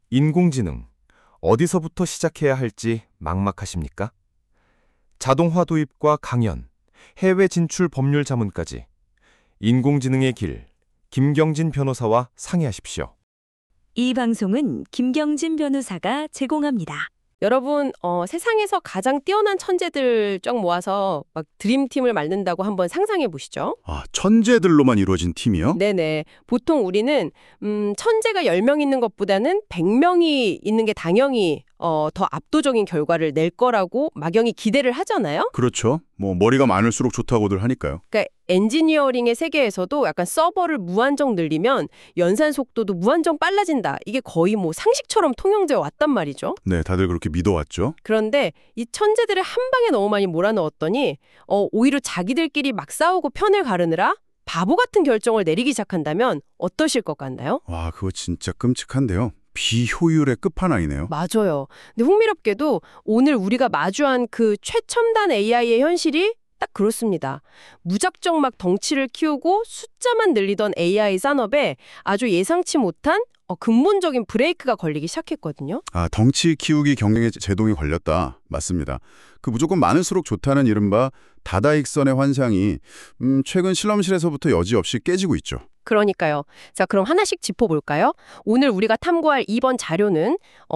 인공지능, 어디서부터 시작해야 할지 막막하십니까? 자동화 도입과 강연, 해외 진출 법률 자문까지 인공지능의 길, 김경진 변호사와 상의하십시오. 이 방송은 김경진 변호사가 제공합니다. 여러분, 세상에서 가장 뛰어난 천재들 쫙 모아서 막 드림팀을 만든다고 한번 상상해 보시죠. 아, 천재들로만 이루어진 팀이요? 네네. 보통 우리는 천재가 10명 있는 것보다는 100명이 있는 게 당연히 더 압도적인 결과를 낼 거라고 막연히 기대를 하잖아요. 그렇죠. 머리가 많을수록 좋다고들 하니까요. 그러니까 엔지니어링의 세계에서도 약간 서버를 무한정 늘리면 연산 속도도 무한정 빨라진다. 이게 거의 상식처럼 통용되어 왔단 말이죠. 네, 다들 그렇게 믿어왔죠. 그런데 이 천재들을 한 방에 너무 많이 몰아넣었더니 오히려 자기들끼리 막 싸우고 편을 가르느라 바보 같은 결정을 내리기 시작한다면 어떠실 것 같나요? 와, 그거 진짜 끔찍한데요. 비효율의 끝판왕이네요. 맞아요. 근데 흥미롭게도 오늘 우리가 마주한 그 최첨단 AI의 현실이 딱 그렇습니다. 무작정 막 덩치를 키우고 숫자만 늘리던 AI 산업에 아주 예상치 못한 근본적인 브레이크가 걸리기 시작했거든요. 아, 덩치 키우기 경쟁에 제동이 걸렸다. 맞습니다. 그 무조건 많을수록 좋다는 이른바 다다익선의 환상이 최근 실험실에서부터 여지없이 깨지고 있죠. 그러니까요. 자, 그럼 하나씩 짚어볼까요? 오늘 우리가 탐구할 이번 자료는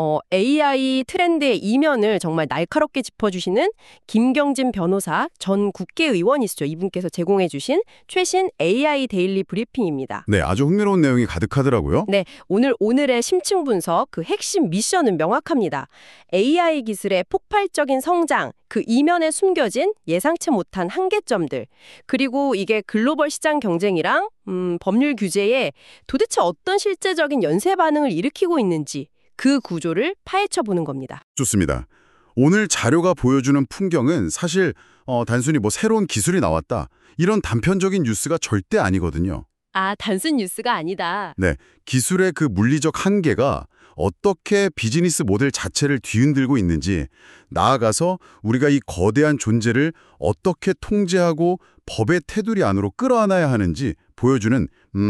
AI 트렌드의 이면을 정말 날카롭게 짚어주시는 김경진 변호사 전 국회의원이시죠. 이분께서 제공해 주신 최신 AI 데일리 브리핑입니다. 네, 아주 흥미로운 내용이 가득하더라고요. 네, 오늘의 심층 분석, 그 핵심 미션은 명확합니다. AI 기술의 폭발적인 성장, 그 이면에 숨겨진 예상치 못한 한계점들, 그리고 이게 글로벌 시장 경쟁이랑 법률 규제에 도대체 어떤 실제적인 연쇄 반응을 일으키고 있는지 그 구조를 파헤쳐 보는 겁니다. 좋습니다. 오늘 자료가 보여주는 풍경은 사실 단순히 새로운 기술이 나왔다. 이런 단편적인 뉴스가 절대 아니거든요. 아, 단순 뉴스가 아니다. 네, 기술의 그 물리적 한계가 어떻게 비즈니스 모델 자체를 뒤흔들고 있는지, 나아가서 우리가 이 거대한 존재를 어떻게 통제하고 법의 테두리 안으로 끌어안아야 하는지 보여주는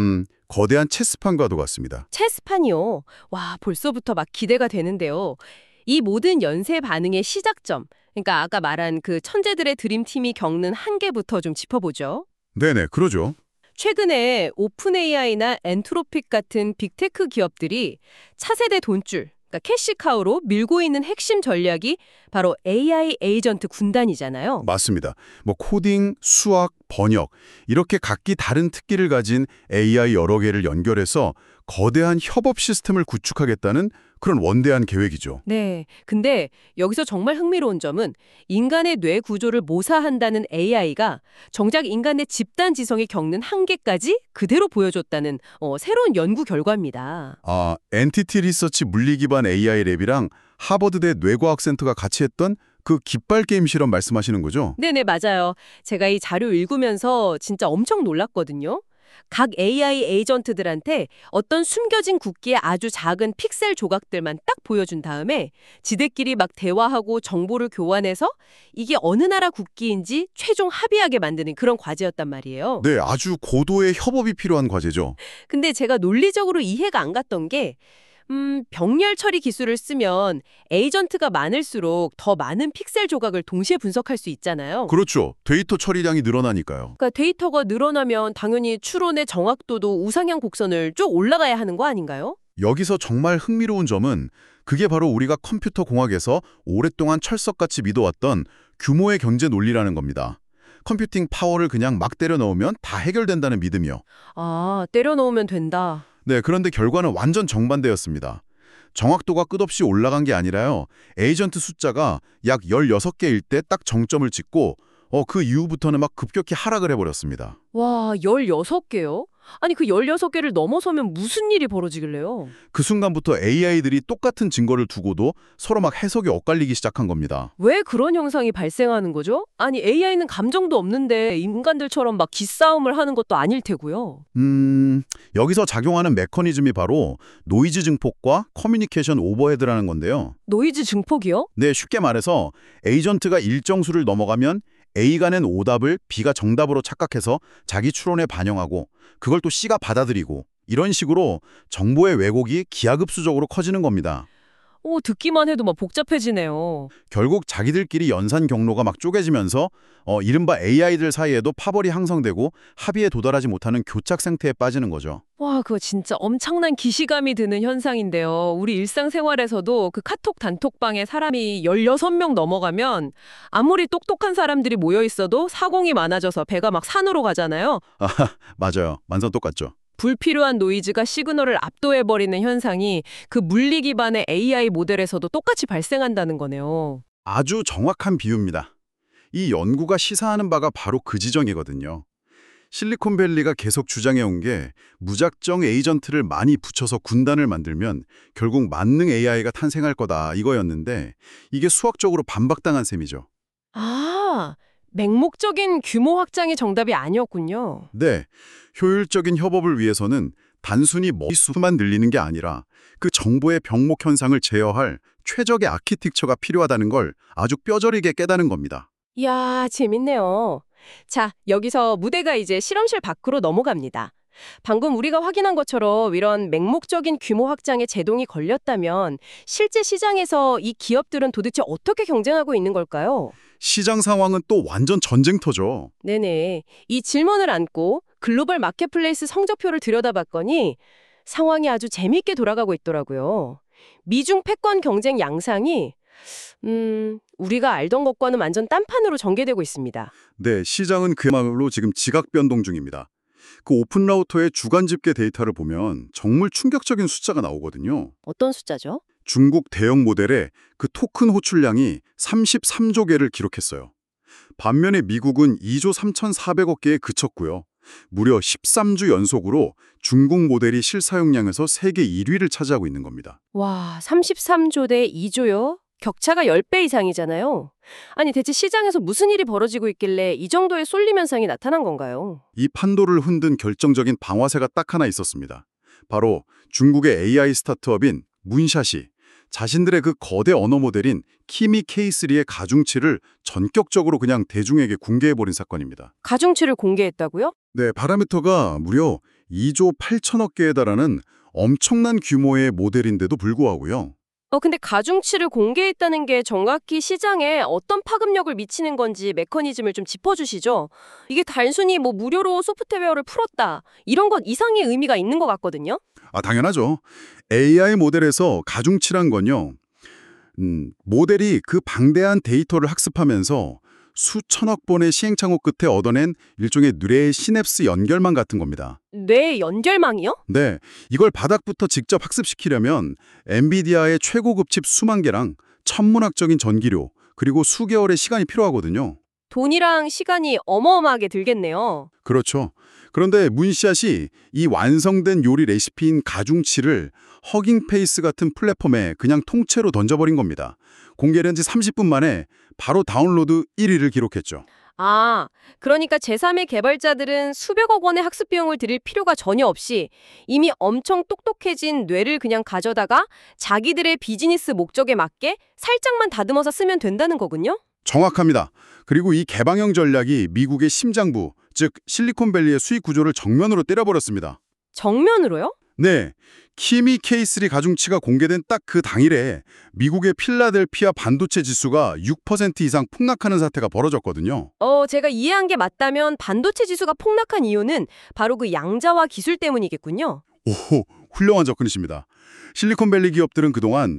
거대한 체스판과도 같습니다. 체스판이요. 와, 벌써부터 막 기대가 되는데요. 이 모든 연쇄 반응의 시작점, 그러니까 아까 말한 그 천재들의 드림팀이 겪는 한계부터 좀 짚어보죠. 네네, 그러죠. 최근에 오픈 AI나 엔트로픽 같은 빅테크 기업들이 차세대 돈줄, 그러니까 캐시카우로 밀고 있는 핵심 전략이 바로 AI 에이전트 군단이잖아요. 맞습니다. 코딩, 수학, 번역 이렇게 각기 다른 특기를 가진 AI 여러 개를 연결해서 거대한 협업 시스템을 구축하겠다는 그런 원대한 계획이죠. 네. 근데 여기서 정말 흥미로운 점은 인간의 뇌 구조를 모사한다는 AI가 정작 인간의 집단 지성이 겪는 한계까지 그대로 보여줬다는 새로운 연구 결과입니다. 아, 엔티티 리서치 물리 기반 AI 랩이랑 하버드대 뇌과학센터가 같이 했던 그 깃발 게임 실험 말씀하시는 거죠? 네네, 맞아요. 제가 이 자료 읽으면서 진짜 엄청 놀랐거든요. 각 AI 에이전트들한테 어떤 숨겨진 국기의 아주 작은 픽셀 조각들만 딱 보여준 다음에 지들끼리 막 대화하고 정보를 교환해서 이게 어느 나라 국기인지 최종 합의하게 만드는 그런 과제였단 말이에요. 네, 아주 고도의 협업이 필요한 과제죠. 근데 제가 논리적으로 이해가 안 갔던 게 병렬 처리 기술을 쓰면 에이전트가 많을수록 더 많은 픽셀 조각을 동시에 분석할 수 있잖아요. 그렇죠. 데이터 처리량이 늘어나니까요. 그러니까 데이터가 늘어나면 당연히 추론의 정확도도 우상향 곡선을 쭉 올라가야 하는 거 아닌가요? 여기서 정말 흥미로운 점은 그게 바로 우리가 컴퓨터 공학에서 오랫동안 철석같이 믿어왔던 규모의 경제 논리라는 겁니다. 컴퓨팅 파워를 그냥 막 때려 넣으면 다 해결된다는 믿음이요. 아, 때려 넣으면 된다. 네, 그런데 결과는 완전 정반대였습니다. 정확도가 끝없이 올라간 게 아니라요. 에이전트 숫자가 약 16개일 때 딱 정점을 찍고 그 이후부터는 막 급격히 하락을 해버렸습니다. 와, 16개요? 아니, 그 16개를 넘어서면 무슨 일이 벌어지길래요? 그 순간부터 AI들이 똑같은 증거를 두고도 서로 막 해석이 엇갈리기 시작한 겁니다. 왜 그런 현상이 발생하는 거죠? 아니, AI는 감정도 없는데 인간들처럼 막 기싸움을 하는 것도 아닐 테고요. 여기서 작용하는 메커니즘이 바로 노이즈 증폭과 커뮤니케이션 오버헤드라는 건데요. 노이즈 증폭이요? 네, 쉽게 말해서 에이전트가 일정 수를 넘어가면 A가 낸 오답을 B가 정답으로 착각해서 자기 추론에 반영하고 그걸 또 C가 받아들이고 이런 식으로 정보의 왜곡이 기하급수적으로 커지는 겁니다. 오, 듣기만 해도 막 복잡해지네요. 결국 자기들끼리 연산 경로가 막 쪼개지면서 이른바 AI들 사이에도 파벌이 형성되고 합의에 도달하지 못하는 교착 상태에 빠지는 거죠. 와, 그거 진짜 엄청난 기시감이 드는 현상인데요. 우리 일상생활에서도 그 카톡 단톡방에 사람이 16명 넘어가면 아무리 똑똑한 사람들이 모여 있어도 사공이 많아져서 배가 막 산으로 가잖아요. 아, 맞아요. 완전 똑같죠. 불필요한 노이즈가 시그널을 압도해버리는 현상이 그 물리 기반의 AI 모델에서도 똑같이 발생한다는 거네요. 아주 정확한 비유입니다. 이 연구가 시사하는 바가 바로 그 지점이거든요. 실리콘밸리가 계속 주장해온 게 무작정 에이전트를 많이 붙여서 군단을 만들면 결국 만능 AI가 탄생할 거다 이거였는데 이게 수학적으로 반박당한 셈이죠. 아, 맹목적인 규모 확장이 정답이 아니었군요. 네, 효율적인 협업을 위해서는 단순히 머릿수만 늘리는 게 아니라 그 정보의 병목 현상을 제어할 최적의 아키텍처가 필요하다는 걸 아주 뼈저리게 깨닫는 겁니다. 이야, 재밌네요. 자, 여기서 무대가 이제 실험실 밖으로 넘어갑니다. 방금 우리가 확인한 것처럼 이런 맹목적인 규모 확장에 제동이 걸렸다면 실제 시장에서 이 기업들은 도대체 어떻게 경쟁하고 있는 걸까요? 시장 상황은 또 완전 전쟁터죠. 네네. 이 질문을 안고 글로벌 마켓플레이스 성적표를 들여다봤더니 상황이 아주 재미있게 돌아가고 있더라고요. 미중 패권 경쟁 양상이 우리가 알던 것과는 완전 딴판으로 전개되고 있습니다. 네, 시장은 그야말로 지금 지각 변동 중입니다. 그 오픈라우터의 주간 집계 데이터를 보면 정말 충격적인 숫자가 나오거든요. 어떤 숫자죠? 중국 대형 모델의 그 토큰 호출량이 33조 개를 기록했어요. 반면에 미국은 2조 3,400억 개에 그쳤고요. 무려 13주 연속으로 중국 모델이 실사용량에서 세계 1위를 차지하고 있는 겁니다. 와, 33조 대 2조요? 격차가 10배 이상이잖아요. 아니, 대체 시장에서 무슨 일이 벌어지고 있길래 이 정도의 쏠림 현상이 나타난 건가요? 이 판도를 흔든 결정적인 방아쇠가 딱 하나 있었습니다. 바로 중국의 AI 스타트업인 문샷이 자신들의 그 거대 언어 모델인 키미 K3의 가중치를 전격적으로 그냥 대중에게 공개해버린 사건입니다. 가중치를 공개했다고요? 네, 파라미터가 무려 2조 8천억 개에 달하는 엄청난 규모의 모델인데도 불구하고요. 근데 가중치를 공개했다는 게 정확히 시장에 어떤 파급력을 미치는 건지 메커니즘을 좀 짚어주시죠. 이게 단순히 뭐 무료로 소프트웨어를 풀었다, 이런 것 이상의 의미가 있는 것 같거든요. 당연하죠. AI 모델에서 가중치란 건요. 모델이 그 방대한 데이터를 학습하면서 수천억 번의 시행착오 끝에 얻어낸 일종의 뇌의 시냅스 연결망 같은 겁니다. 뇌 연결망이요? 네, 이걸 바닥부터 직접 학습시키려면 엔비디아의 최고급 칩 수만 개랑 천문학적인 전기료, 그리고 수개월의 시간이 필요하거든요. 돈이랑 시간이 어마어마하게 들겠네요. 그렇죠. 그런데 문샷이 이 완성된 요리 레시피인 가중치를 허깅페이스 같은 플랫폼에 그냥 통째로 던져버린 겁니다. 공개된 지 30분 만에 바로 다운로드 1위를 기록했죠. 아, 그러니까 제3의 개발자들은 수백억 원의 학습 비용을 들일 필요가 전혀 없이 이미 엄청 똑똑해진 뇌를 그냥 가져다가 자기들의 비즈니스 목적에 맞게 살짝만 다듬어서 쓰면 된다는 거군요? 정확합니다. 그리고 이 개방형 전략이 미국의 심장부, 즉 실리콘밸리의 수익 구조를 정면으로 때려버렸습니다. 정면으로요? 네, 키미 K3 가중치가 공개된 딱 그 당일에 미국의 필라델피아 반도체 지수가 6% 이상 폭락하는 사태가 벌어졌거든요. 제가 이해한 게 맞다면 반도체 지수가 폭락한 이유는 바로 그 양자화 기술 때문이겠군요. 오호, 훌륭한 접근이십니다. 실리콘밸리 기업들은 그동안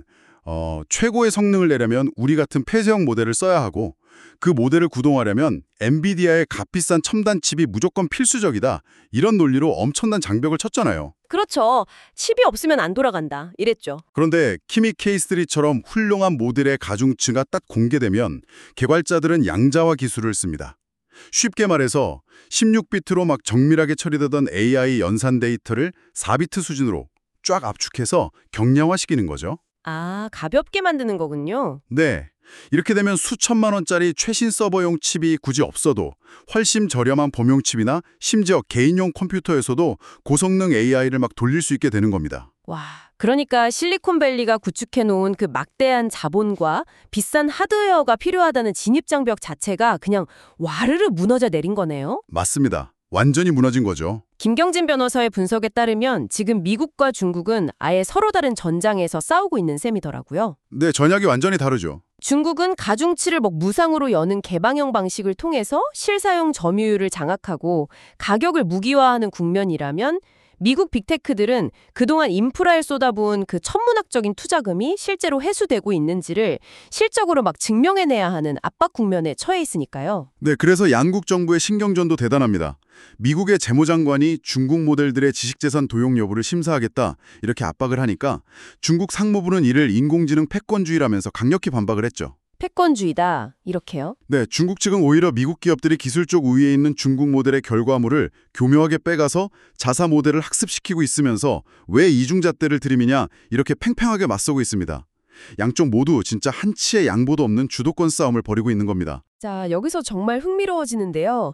최고의 성능을 내려면 우리 같은 폐쇄형 모델을 써야 하고 그 모델을 구동하려면 엔비디아의 값비싼 첨단 칩이 무조건 필수적이다. 이런 논리로 엄청난 장벽을 쳤잖아요. 그렇죠. 칩이 없으면 안 돌아간다, 이랬죠. 그런데 키미 K3처럼 훌륭한 모델의 가중치가 딱 공개되면 개발자들은 양자화 기술을 씁니다. 쉽게 말해서 16비트로 막 정밀하게 처리되던 AI 연산 데이터를 4비트 수준으로 쫙 압축해서 경량화시키는 거죠. 아, 가볍게 만드는 거군요. 네. 이렇게 되면 수천만 원짜리 최신 서버용 칩이 굳이 없어도 훨씬 저렴한 범용 칩이나 심지어 개인용 컴퓨터에서도 고성능 AI를 막 돌릴 수 있게 되는 겁니다. 와, 그러니까 실리콘밸리가 구축해놓은 그 막대한 자본과 비싼 하드웨어가 필요하다는 진입장벽 자체가 그냥 와르르 무너져 내린 거네요? 맞습니다. 완전히 무너진 거죠. 김경진 변호사의 분석에 따르면 지금 미국과 중국은 아예 서로 다른 전장에서 싸우고 있는 셈이더라고요. 네, 전략이 완전히 다르죠. 중국은 가중치를 무상으로 여는 개방형 방식을 통해서 실사용 점유율을 장악하고 가격을 무기화하는 국면이라면 미국 빅테크들은 그동안 인프라에 쏟아부은 그 천문학적인 투자금이 실제로 회수되고 있는지를 실적으로 증명해내야 하는 압박 국면에 처해 있으니까요. 네, 그래서 양국 정부의 신경전도 대단합니다. 미국의 재무장관이 중국 모델들의 지식재산 도용 여부를 심사하겠다 이렇게 압박을 하니까 중국 상무부는 이를 인공지능 패권주의라면서 강력히 반박을 했죠. 패권주의다 이렇게요? 네, 중국 측은 오히려 미국 기업들이 기술적 우위에 있는 중국 모델의 결과물을 교묘하게 빼가서 자사 모델을 학습시키고 있으면서 왜 이중잣대를 들이미냐 이렇게 팽팽하게 맞서고 있습니다. 양쪽 모두 진짜 한치의 양보도 없는 주도권 싸움을 벌이고 있는 겁니다. 자, 여기서 정말 흥미로워지는데요.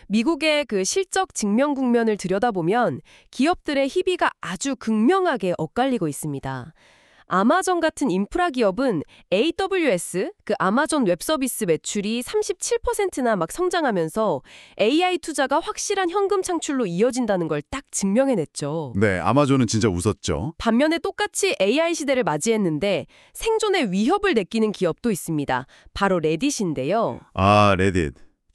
미국의 그 실적 증명 국면을 들여다보면 기업들의 희비가 아주 극명하게 엇갈리고 있습니다. 아마존 같은 인프라 기업은 AWS, 그 아마존 웹서비스 매출이 37%나 성장하면서 AI 투자가 확실한 현금 창출로 이어진다는 걸 딱 증명해냈죠. 네, 아마존은 진짜 웃었죠. 반면에 똑같이 AI 시대를 맞이했는데 생존의 위협을 느끼는 기업도 있습니다. 바로 레딧인데요. 아, 레딧.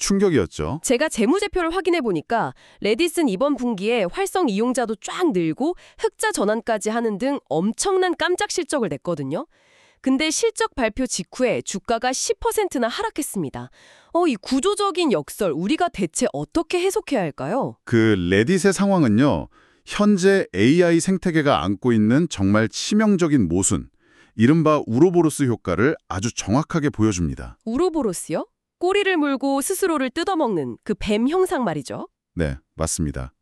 충격이었죠. 제가 재무제표를 확인해 보니까 레딧은 이번 분기에 활성 이용자도 쫙 늘고 흑자 전환까지 하는 등 엄청난 깜짝 실적을 냈거든요. 근데 실적 발표 직후에 주가가 10%나 하락했습니다. 이 구조적인 역설 우리가 대체 어떻게 해석해야 할까요? 그 레딧의 상황은요. 현재 AI 생태계가 안고 있는 정말 치명적인 모순, 이른바 우로보로스 효과를 아주 정확하게 보여줍니다. 우로보로스요? 꼬리를 물고 스스로를 뜯어먹는 그 뱀 형상 말이죠. 네, 맞습니다.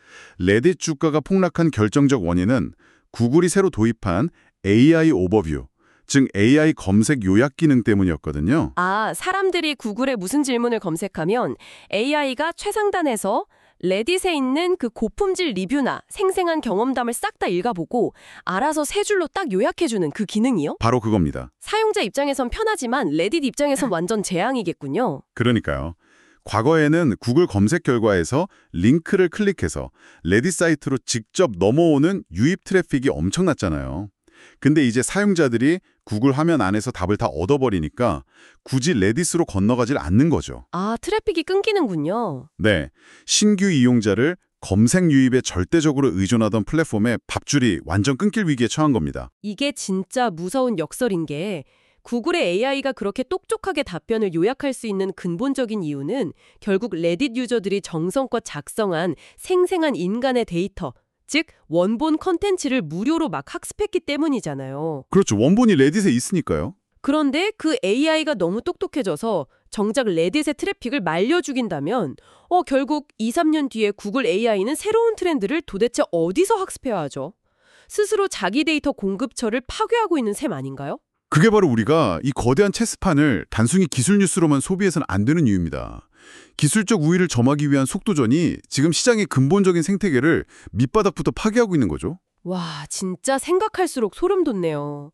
레딧 주가가 폭락한 결정적 원인은 구글이 새로 도입한 AI 오버뷰, 즉 AI 검색 요약 기능 때문이었거든요. 아, 사람들이 구글에 무슨 질문을 검색하면 AI가 최상단에서 레딧에 있는 그 고품질 리뷰나 생생한 경험담을 싹 다 읽어보고 알아서 세 줄로 딱 요약해주는 그 기능이요? 바로 그겁니다. 사용자 입장에선 편하지만 레딧 입장에선 완전 재앙이겠군요. 그러니까요. 과거에는 구글 검색 결과에서 링크를 클릭해서 레딧 사이트로 직접 넘어오는 유입 트래픽이 엄청났잖아요. 근데 이제 사용자들이 구글 화면 안에서 답을 다 얻어버리니까 굳이 레딧으로 건너가질 않는 거죠. 아, 트래픽이 끊기는군요. 네, 신규 이용자를 검색 유입에 절대적으로 의존하던 플랫폼의 밥줄이 완전 끊길 위기에 처한 겁니다. 이게 진짜 무서운 역설인 게 구글의 AI가 그렇게 똑똑하게 답변을 요약할 수 있는 근본적인 이유는 결국 레딧 유저들이 정성껏 작성한 생생한 인간의 데이터, 즉 원본 컨텐츠를 무료로 학습했기 때문이잖아요. 그렇죠. 원본이 레딧에 있으니까요. 그런데 그 AI가 너무 똑똑해져서 정작 레딧의 트래픽을 말려 죽인다면 결국 2, 3년 뒤에 구글 AI는 새로운 트렌드를 도대체 어디서 학습해야 하죠? 스스로 자기 데이터 공급처를 파괴하고 있는 셈 아닌가요? 그게 바로 우리가 이 거대한 체스판을 단순히 기술 뉴스로만 소비해서는 안 되는 이유입니다. 기술적 우위를 점하기 위한 속도전이 지금 시장의 근본적인 생태계를 밑바닥부터 파괴하고 있는 거죠. 와, 진짜 생각할수록 소름 돋네요.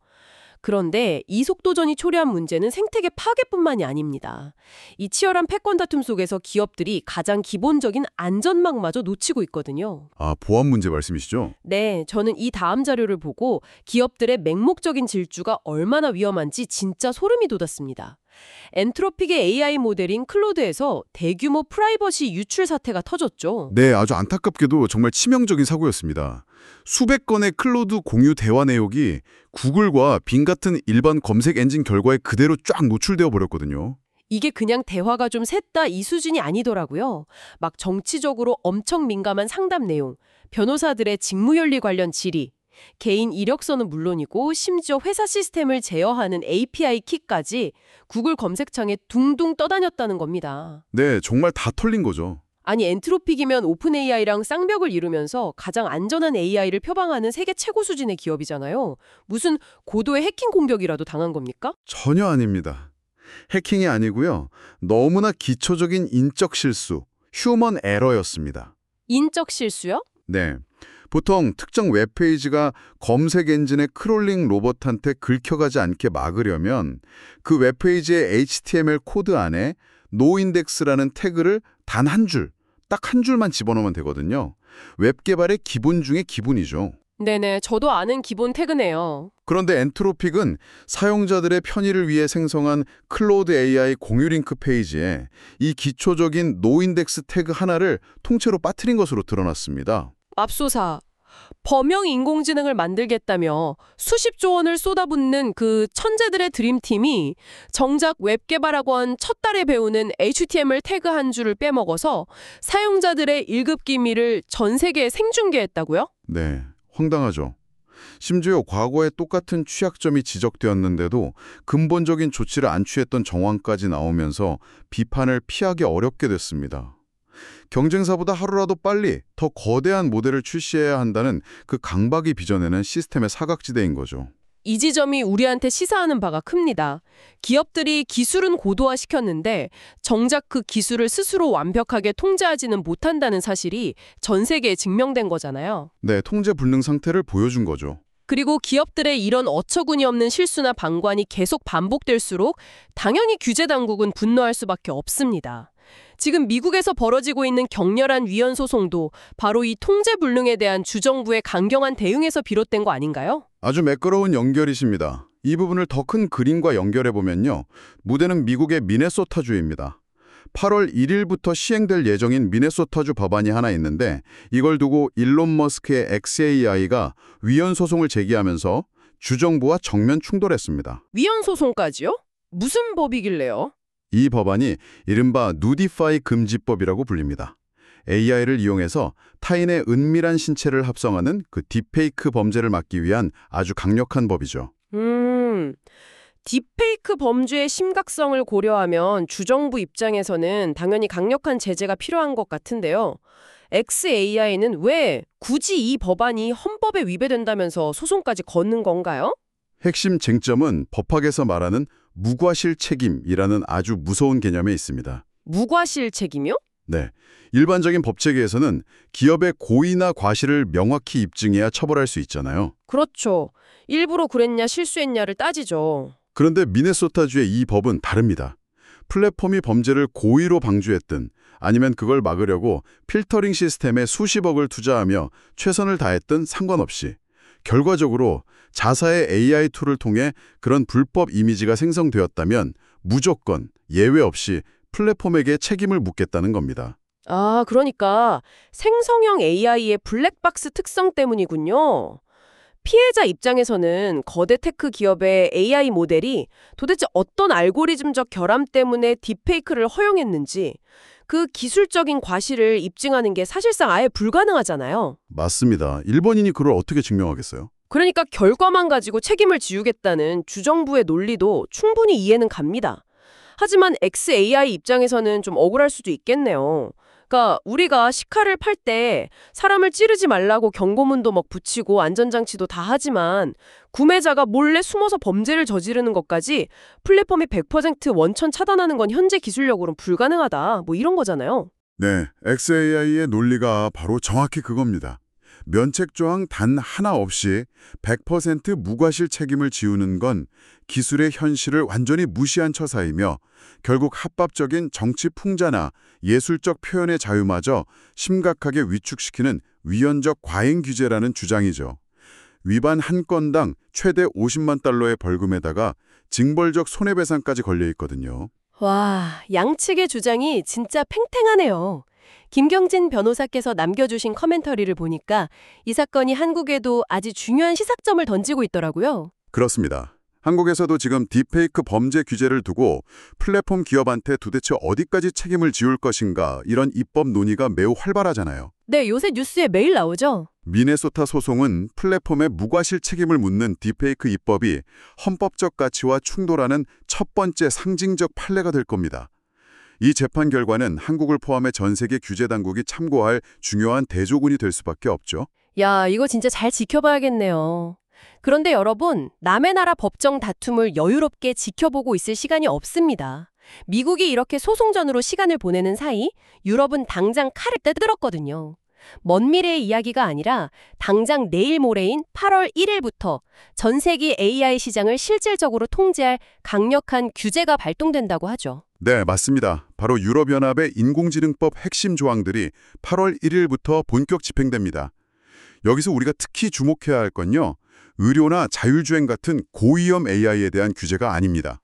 그런데 이 속도전이 초래한 문제는 생태계 파괴뿐만이 아닙니다. 이 치열한 패권 다툼 속에서 기업들이 가장 기본적인 안전망마저 놓치고 있거든요. 아, 보안 문제 말씀이시죠? 네, 저는 이 다음 자료를 보고 기업들의 맹목적인 질주가 얼마나 위험한지 진짜 소름이 돋았습니다. 엔트로픽의 AI 모델인 클로드에서 대규모 프라이버시 유출 사태가 터졌죠. 네, 아주 안타깝게도 정말 치명적인 사고였습니다. 수백 건의 클로드 공유 대화 내역이 구글과 빙 같은 일반 검색 엔진 결과에 그대로 쫙 노출되어 버렸거든요. 이게 그냥 대화가 좀 샜다 이 수준이 아니더라고요. 정치적으로 엄청 민감한 상담 내용, 변호사들의 직무윤리 관련 질의, 개인 이력서는 물론이고 심지어 회사 시스템을 제어하는 API 키까지 구글 검색창에 둥둥 떠다녔다는 겁니다. 네, 정말 다 털린 거죠. 아니 엔트로픽이면 오픈 AI랑 쌍벽을 이루면서 가장 안전한 AI를 표방하는 세계 최고 수준의 기업이잖아요. 무슨 고도의 해킹 공격이라도 당한 겁니까? 전혀 아닙니다. 해킹이 아니고요. 너무나 기초적인 인적 실수, 휴먼 에러였습니다. 인적 실수요? 네. 보통 특정 웹페이지가 검색 엔진의 크롤링 로봇한테 긁혀가지 않게 막으려면 그 웹페이지의 HTML 코드 안에 노인덱스라는 태그를 단 한 줄 딱 한 줄만 집어넣으면 되거든요. 웹 개발의 기본 중에 기본이죠. 네네, 저도 아는 기본 태그네요. 그런데 엔트로픽은 사용자들의 편의를 위해 생성한 클로우드 AI 공유 링크 페이지에 이 기초적인 노인덱스 태그 하나를 통째로 빠뜨린 것으로 드러났습니다. 맙소사, 범용 인공지능을 만들겠다며 수십조 원을 쏟아붓는 그 천재들의 드림팀이 정작 웹개발학원 첫 달에 배우는 HTML 태그 한 줄을 빼먹어서 사용자들의 1급 기밀을 전 세계에 생중계했다고요? 네, 황당하죠. 심지어 과거에 똑같은 취약점이 지적되었는데도 근본적인 조치를 안 취했던 정황까지 나오면서 비판을 피하기 어렵게 됐습니다. 경쟁사보다 하루라도 빨리 더 거대한 모델을 출시해야 한다는 그 강박이 빚어내는 시스템의 사각지대인 거죠. 이 지점이 우리한테 시사하는 바가 큽니다. 기업들이 기술은 고도화시켰는데 정작 그 기술을 스스로 완벽하게 통제하지는 못한다는 사실이 전 세계에 증명된 거잖아요. 네, 통제 불능 상태를 보여준 거죠. 그리고 기업들의 이런 어처구니 없는 실수나 방관이 계속 반복될수록 당연히 규제 당국은 분노할 수밖에 없습니다. 지금 미국에서 벌어지고 있는 격렬한 위헌 소송도 바로 이 통제 불능에 대한 주정부의 강경한 대응에서 비롯된 거 아닌가요? 아주 매끄러운 연결이십니다. 이 부분을 더 큰 그림과 연결해보면요. 무대는 미국의 미네소타주입니다. 8월 1일부터 시행될 예정인 미네소타주 법안이 하나 있는데 이걸 두고 일론 머스크의 XAI가 위헌 소송을 제기하면서 주정부와 정면 충돌했습니다. 위헌 소송까지요? 무슨 법이길래요? 이 법안이 이른바 누디파이 금지법이라고 불립니다. AI를 이용해서 타인의 은밀한 신체를 합성하는 그 딥페이크 범죄를 막기 위한 아주 강력한 법이죠. 딥페이크 범죄의 심각성을 고려하면 주정부 입장에서는 당연히 강력한 제재가 필요한 것 같은데요. XAI는 왜 굳이 이 법안이 헌법에 위배된다면서 소송까지 걷는 건가요? 핵심 쟁점은 법학에서 말하는 무과실 책임이라는 아주 무서운 개념에 있습니다. 무과실 책임이요? 네, 일반적인 법체계에서는 기업의 고의나 과실을 명확히 입증해야 처벌할 수 있잖아요. 그렇죠. 일부러 그랬냐 실수했냐를 따지죠. 그런데 미네소타주의 이 법은 다릅니다. 플랫폼이 범죄를 고의로 방조했든 아니면 그걸 막으려고 필터링 시스템에 수십억을 투자하며 최선을 다했든 상관없이 결과적으로 자사의 AI 툴을 통해 그런 불법 이미지가 생성되었다면 무조건 예외 없이 플랫폼에게 책임을 묻겠다는 겁니다. 아, 그러니까 생성형 AI의 블랙박스 특성 때문이군요. 피해자 입장에서는 거대 테크 기업의 AI 모델이 도대체 어떤 알고리즘적 결함 때문에 딥페이크를 허용했는지 그 기술적인 과실을 입증하는 게 사실상 아예 불가능하잖아요. 맞습니다. 일본인이 그걸 어떻게 증명하겠어요? 그러니까 결과만 가지고 책임을 지우겠다는 주정부의 논리도 충분히 이해는 갑니다. 하지만 XAI 입장에서는 좀 억울할 수도 있겠네요. 그러니까 우리가 시카를 팔 때 사람을 찌르지 말라고 경고문도 막 붙이고 안전장치도 다 하지만 구매자가 몰래 숨어서 범죄를 저지르는 것까지 플랫폼이 100% 원천 차단하는 건 현재 기술력으로는 불가능하다. 뭐 이런 거잖아요. 네, XAI의 논리가 바로 정확히 그겁니다. 면책조항 단 하나 없이 100% 무과실 책임을 지우는 건 기술의 현실을 완전히 무시한 처사이며 결국 합법적인 정치 풍자나 예술적 표현의 자유마저 심각하게 위축시키는 위헌적 과잉 규제라는 주장이죠. 위반 한 건당 최대 50만 달러의 벌금에다가 징벌적 손해배상까지 걸려 있거든요. 와, 양측의 주장이 진짜 팽팽하네요. 김경진 변호사께서 남겨주신 커멘터리를 보니까 이 사건이 한국에도 아주 중요한 시사점을 던지고 있더라고요. 그렇습니다. 한국에서도 지금 딥페이크 범죄 규제를 두고 플랫폼 기업한테 도대체 어디까지 책임을 지울 것인가 이런 입법 논의가 매우 활발하잖아요. 네, 요새 뉴스에 매일 나오죠. 미네소타 소송은 플랫폼의 무과실 책임을 묻는 딥페이크 입법이 헌법적 가치와 충돌하는 첫 번째 상징적 판례가 될 겁니다. 이 재판 결과는 한국을 포함해 전 세계 규제 당국이 참고할 중요한 대조군이 될 수밖에 없죠. 야, 이거 진짜 잘 지켜봐야겠네요. 그런데 여러분, 남의 나라 법정 다툼을 여유롭게 지켜보고 있을 시간이 없습니다. 미국이 이렇게 소송전으로 시간을 보내는 사이 유럽은 당장 칼을 떼들었거든요. 먼 미래의 이야기가 아니라 당장 내일 모레인 8월 1일부터 전 세계 AI 시장을 실질적으로 통제할 강력한 규제가 발동된다고 하죠. 네, 맞습니다. 바로 유럽연합의 인공지능법 핵심 조항들이 8월 1일부터 본격 집행됩니다. 여기서 우리가 특히 주목해야 할 건요. 의료나 자율주행 같은 고위험 AI에 대한 규제가 아닙니다.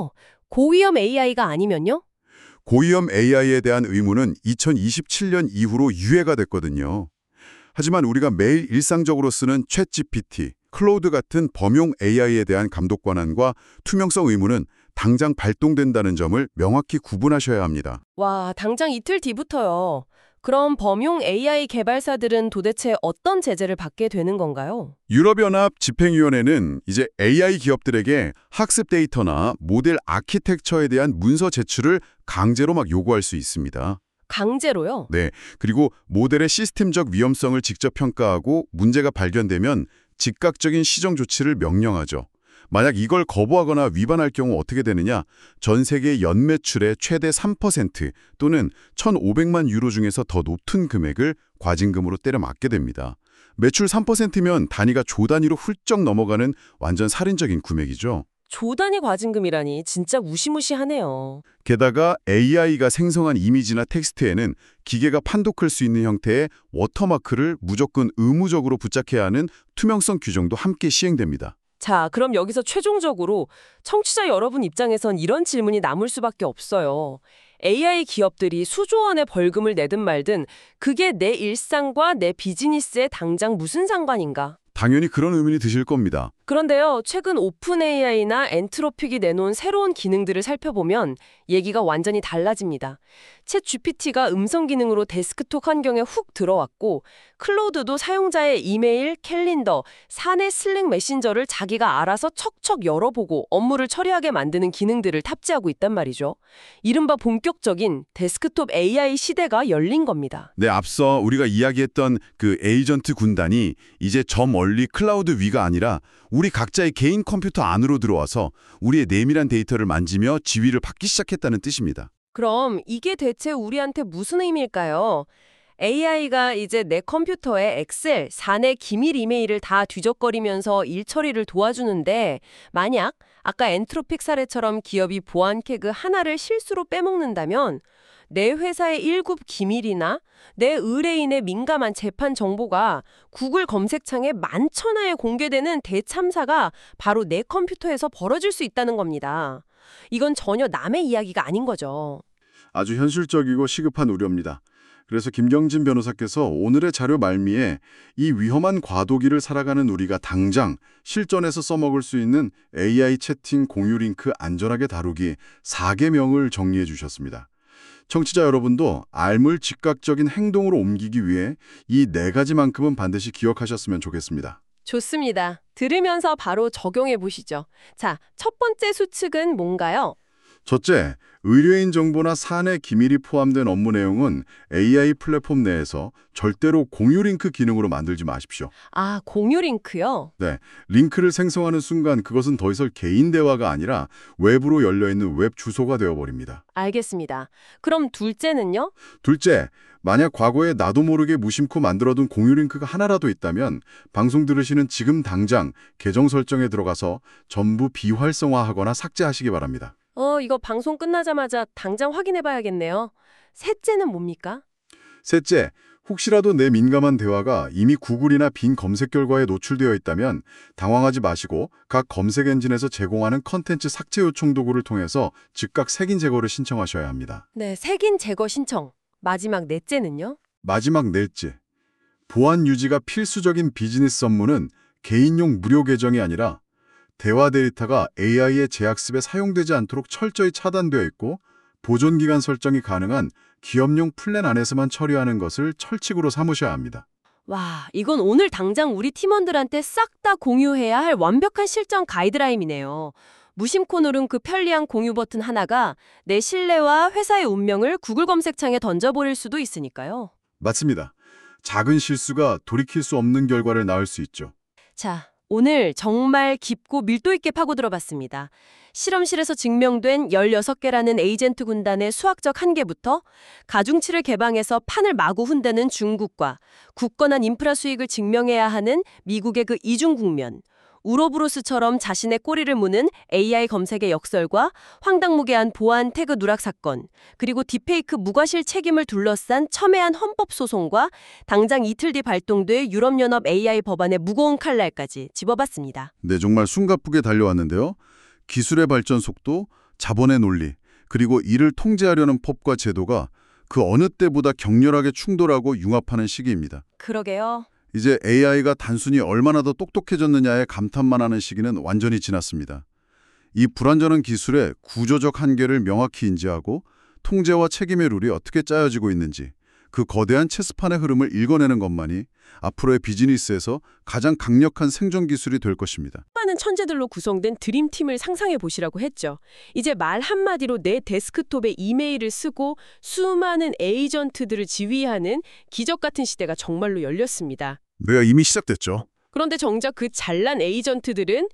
고위험 AI가 아니면요? 고위험 AI에 대한 의무는 2027년 이후로 유예가 됐거든요. 하지만 우리가 매일 일상적으로 쓰는 챗GPT, 클로우드 같은 범용 AI에 대한 감독 권한과 투명성 의무는 당장 발동된다는 점을 명확히 구분하셔야 합니다. 와, 당장 이틀 뒤부터요. 그럼 범용 AI 개발사들은 도대체 어떤 제재를 받게 되는 건가요? 유럽연합 집행위원회는 이제 AI 기업들에게 학습 데이터나 모델 아키텍처에 대한 문서 제출을 강제로 요구할 수 있습니다. 강제로요? 네, 그리고 모델의 시스템적 위험성을 직접 평가하고 문제가 발견되면 즉각적인 시정 조치를 명령하죠. 만약 이걸 거부하거나 위반할 경우 어떻게 되느냐? 전 세계 연매출의 최대 3% 또는 1,500만 유로 중에서 더 높은 금액을 과징금으로 때려 맞게 됩니다. 매출 3%면 단위가 조 단위로 훌쩍 넘어가는 완전 살인적인 금액이죠. 조 단위 과징금이라니 진짜 무시무시하네요. 게다가 AI가 생성한 이미지나 텍스트에는 기계가 판독할 수 있는 형태의 워터마크를 무조건 의무적으로 부착해야 하는 투명성 규정도 함께 시행됩니다. 자, 그럼 여기서 최종적으로 청취자 여러분 입장에선 이런 질문이 남을 수밖에 없어요. AI 기업들이 수조 원의 벌금을 내든 말든 그게 내 일상과 내 비즈니스에 당장 무슨 상관인가? 당연히 그런 의문이 드실 겁니다. 그런데요, 최근 오픈 AI나 엔트로픽이 내놓은 새로운 기능들을 살펴보면 얘기가 완전히 달라집니다. 챗 GPT가 음성 기능으로 데스크톱 환경에 훅 들어왔고, 클로우드도 사용자의 이메일, 캘린더, 사내 슬랙 메신저를 자기가 알아서 척척 열어보고 업무를 처리하게 만드는 기능들을 탑재하고 있단 말이죠. 이른바 본격적인 데스크톱 AI 시대가 열린 겁니다. 네, 앞서 우리가 이야기했던 그 에이전트 군단이 이제 저 멀리 클라우드 위가 아니라 우리 각자의 개인 컴퓨터 안으로 들어와서 우리의 내밀한 데이터를 만지며 지위를 받기 시작했다는 뜻입니다. 그럼 이게 대체 우리한테 무슨 의미일까요? AI가 이제 내 컴퓨터에 엑셀, 사내 기밀 이메일을 다 뒤적거리면서 일 처리를 도와주는데, 만약 아까 엔트로픽 사례처럼 기업이 보안 캐그 하나를 실수로 빼먹는다면 내 회사의 1급 기밀이나 내 의뢰인의 민감한 재판 정보가 구글 검색창에 만천하에 공개되는 대참사가 바로 내 컴퓨터에서 벌어질 수 있다는 겁니다. 이건 전혀 남의 이야기가 아닌 거죠. 아주 현실적이고 시급한 우려입니다. 그래서 김경진 변호사께서 오늘의 자료 말미에 이 위험한 과도기를 살아가는 우리가 당장 실전에서 써먹을 수 있는 AI 채팅 공유 링크 안전하게 다루기 4개명을 정리해 주셨습니다. 청취자 여러분도 알물 즉각적인 행동으로 옮기기 위해 이 4가지만큼은 반드시 기억하셨으면 좋겠습니다. 좋습니다. 들으면서 바로 적용해 보시죠. 자, 첫 번째 수칙은 뭔가요? 첫째, 의뢰인 정보나 사내 기밀이 포함된 업무 내용은 AI 플랫폼 내에서 절대로 공유 링크 기능으로 만들지 마십시오. 아, 공유 링크요? 네, 링크를 생성하는 순간 그것은 더 이상 개인 대화가 아니라 외부로 열려있는 웹 주소가 되어버립니다. 알겠습니다. 그럼 둘째는요? 둘째, 만약 과거에 나도 모르게 무심코 만들어둔 공유 링크가 하나라도 있다면 방송 들으시는 지금 당장 계정 설정에 들어가서 전부 비활성화하거나 삭제하시기 바랍니다. 이거 방송 끝나자마자 당장 확인해 봐야겠네요. 셋째는 뭡니까? 셋째, 혹시라도 내 민감한 대화가 이미 구글이나 빈 검색 결과에 노출되어 있다면 당황하지 마시고 각 검색 엔진에서 제공하는 컨텐츠 삭제 요청 도구를 통해서 즉각 색인 제거를 신청하셔야 합니다. 네, 색인 제거 신청. 마지막 넷째는요? 마지막 넷째, 보안 유지가 필수적인 비즈니스 업무는 개인용 무료 계정이 아니라 대화 데이터가 AI의 재학습에 사용되지 않도록 철저히 차단되어 있고 보존기간 설정이 가능한 기업용 플랜 안에서만 처리하는 것을 철칙으로 삼으셔야 합니다. 와, 이건 오늘 당장 우리 팀원들한테 싹 다 공유해야 할 완벽한 실전 가이드라인이네요. 무심코 누른 그 편리한 공유 버튼 하나가 내 신뢰와 회사의 운명을 구글 검색창에 던져버릴 수도 있으니까요. 맞습니다. 작은 실수가 돌이킬 수 없는 결과를 낳을 수 있죠. 자, 오늘 정말 깊고 밀도 있게 파고들어봤습니다. 실험실에서 증명된 16개라는 에이전트 군단의 수학적 한계부터 가중치를 개방해서 판을 마구 흔드는 중국과 굳건한 인프라 수익을 증명해야 하는 미국의 그 이중 국면, 우로브로스처럼 자신의 꼬리를 무는 AI 검색의 역설과 황당무계한 보안 태그 누락 사건, 그리고 딥페이크 무과실 책임을 둘러싼 첨예한 헌법 소송과 당장 이틀 뒤 발동될 유럽연합 AI 법안의 무거운 칼날까지 짚어봤습니다. 네, 정말 숨가쁘게 달려왔는데요. 기술의 발전 속도, 자본의 논리, 그리고 이를 통제하려는 법과 제도가 그 어느 때보다 격렬하게 충돌하고 융합하는 시기입니다. 그러게요. 이제 AI가 단순히 얼마나 더 똑똑해졌느냐에 감탄만 하는 시기는 완전히 지났습니다. 이 불완전한 기술의 구조적 한계를 명확히 인지하고 통제와 책임의 룰이 어떻게 짜여지고 있는지 그 거대한 체스판의 흐름을 읽어내는 것만이 앞으로의 비즈니스에서 가장 강력한 생존 기술이 될 것입니다. 많은 천재들로 구성된 드림팀을 상상해 보시라고 했죠. 이제 말 한마디로 내 데스크톱에 이메일을 쓰고 수많은 에이전트들을 지휘하는 기적 같은 시대가 정말로 열렸습니다. 네, 이미 시작됐죠. 그런데 정작 그 잘난 에이전트들은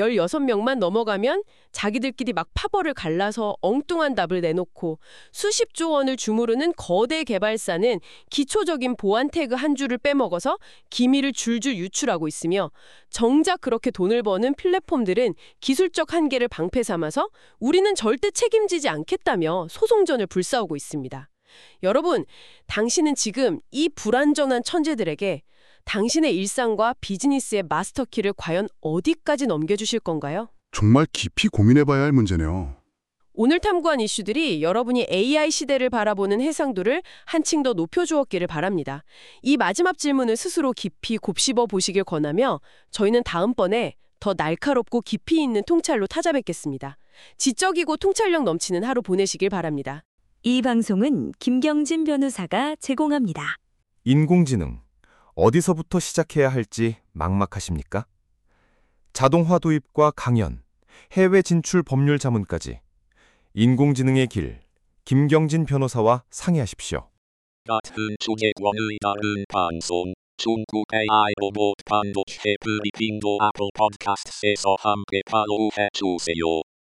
16명만 넘어가면 자기들끼리 막 파벌을 갈라서 엉뚱한 답을 내놓고 수십조 원을 주무르는 거대 개발사는 기초적인 보안 태그 한 줄을 빼먹어서 기밀을 줄줄 유출하고 있으며 정작 그렇게 돈을 버는 플랫폼들은 기술적 한계를 방패 삼아서 우리는 절대 책임지지 않겠다며 소송전을 불사오고 있습니다. 여러분, 당신은 지금 이 불완전한 천재들에게 당신의 일상과 비즈니스의 마스터키를 과연 어디까지 넘겨주실 건가요? 정말 깊이 고민해봐야 할 문제네요. 오늘 탐구한 이슈들이 여러분이 AI 시대를 바라보는 해상도를 한층 더 높여주었기를 바랍니다. 이 마지막 질문을 스스로 깊이 곱씹어 보시길 권하며 저희는 다음번에 더 날카롭고 깊이 있는 통찰로 찾아뵙겠습니다. 지적이고 통찰력 넘치는 하루 보내시길 바랍니다. 이 방송은 김경진 변호사가 제공합니다. 인공지능, 어디서부터 시작해야 할지 막막하십니까? 자동화 도입과 강연, 해외 진출 법률 자문까지 인공지능의 길, 김경진 변호사와 상의하십시오. 같은 주제권의 다른 방송, 중국 AI 로봇 반도체 브리핑도 애플 팟캐스트에서 함께 팔로우해 주세요.